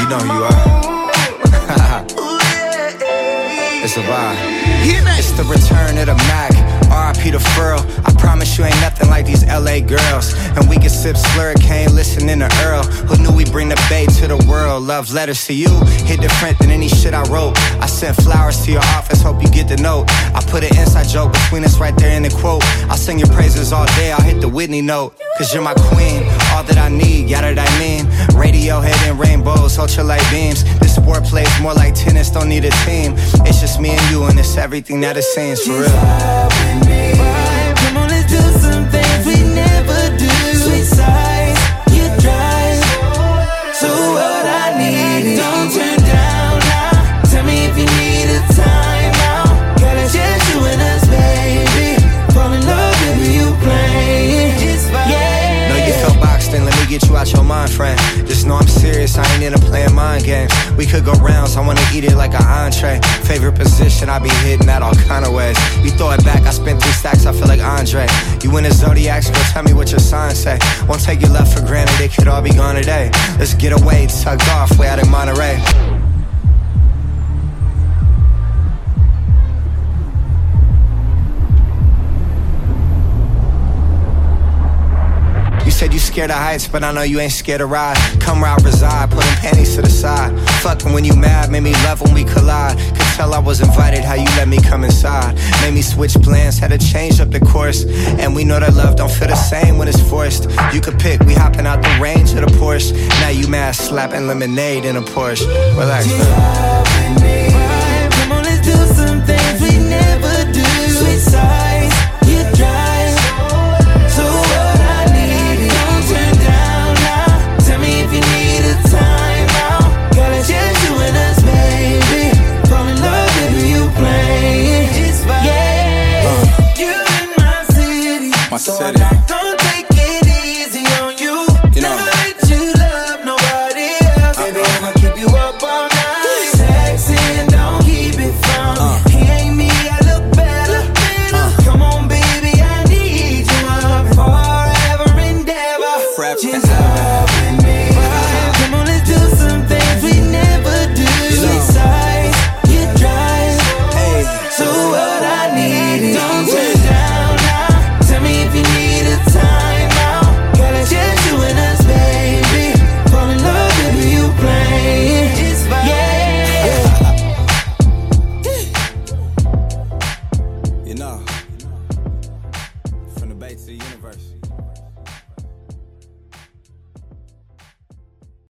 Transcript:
You know who you are. It's a vibe. It's the return of the Mac. R.I.P. the Furl. I promise you ain't nothing like these LA girls. And we can sip Slurricane, listening to Earl. Who knew we bring the bay to the world? Love letters to you hit different than any shit I wrote. I sent flowers to your office, hope you get the note. I put an inside joke between us right there in the quote. I'll sing your praises all day, I'll hit the Whitney note. Cause you're my queen, all that I need, yada that I mean. Radiohead and rainbows, ultralight beams. This sport plays more like tennis, don't need a team. It's just me and you and it's everything that it seems, for real. Come on, let's do some things we never do. Switch sides, you drive. So what I need, don't turn down now. Tell me if you need a timeout. Girl, it's just you and us, baby. Fall in love with you playing. Yeah. Know you felt boxed in, let me get you out your mind, friend. Just know I'm serious, I ain't into playing mind games. We could go rounds, I wanna eat it like an entree. Favorite position, I be hitting that all kind of ways. You throw it back, I spent 3 stacks, I feel like Andre. You in the Zodiacs, girl, tell me what your sign say. Won't take your love for granted, it could all be gone today. Let's get away, tugged off, way out in Monterey. You said you scared of heights, but I know you ain't scared to ride. Come round, reside, putting panties to the side. Fucking when you mad, made me love when we collide. Could tell I was invited, how you let me come inside. Made me switch plans, had to change up the course. And we know that love don't feel the same when it's forced. You could pick, we hopping out the range of the Porsche. Now you mad, slapping lemonade in a Porsche. Relax, man. Come on, let's do some things we never do. Switch sides, you drive. So what I need, don't turn down now. Tell me if you need a timeout. Girl, it's just you and us, baby. Fall in love with you playing. Yeah. You in my city. My city.